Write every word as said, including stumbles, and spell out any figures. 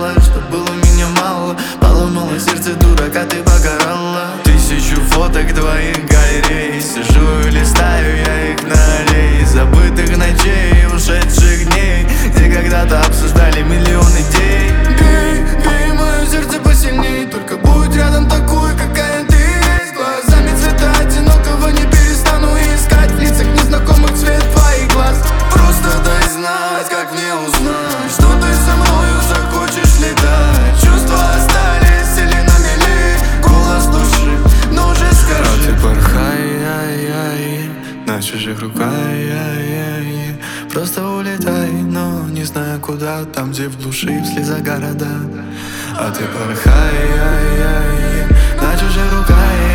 знала, что было меня мало. Поломала сердце дурака, ты покарала. Тысячу фоток твоих галерей, сижу и листаю я их на аллее забытых ночей, ушедших дней, где когда-то обсуждали миллион идей. Бей, бей мое сердце посильней, только будь рядом такой, какая ты есть. Глазами цвета одинокого не перестану искать в лицах незнакомых цвет твоих глаз. Просто дай знать, как мне узнать, что ты со мною захочешь летать. Чувства остались или на мели, голос души, ну же скажи. А ты порхай, ай, ай, на чужих руках, ай, ай. Просто улетай, но не знаю куда, там, где в глуши, в слезах города. А ты порхай, ай, ай, на чужих руках.